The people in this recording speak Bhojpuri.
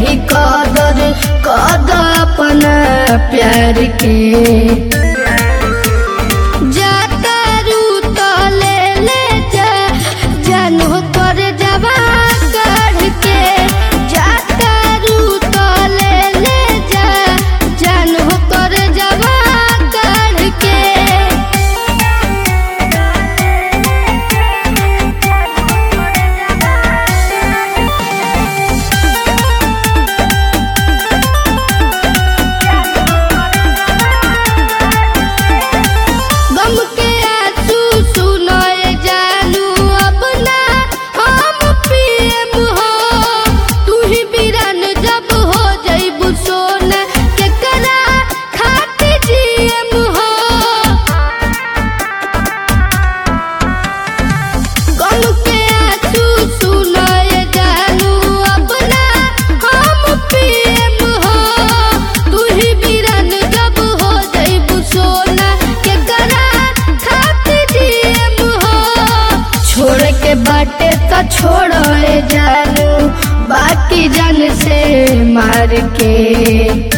ही कदर कद अपना प्यार के। जाता रू तो ले जा जानो कर जवा काढ़ के। जाता रू तो ले जा जानो कर जवा काढ़ के। गम के आंसू सुनाए जानू अपना हम प्रेम हो। तू ही वीरान जब हो जइबू सोना केकरा खातिर जियम हो। गम के आंसू सुनाए जानू अपना हम प्रेम हो। तू ही वीरान जब हो जइबू सोना केकरा खातिर जियम हो। छोड़ के बाटे तो छोड़े जानू बाकी जान से मार के।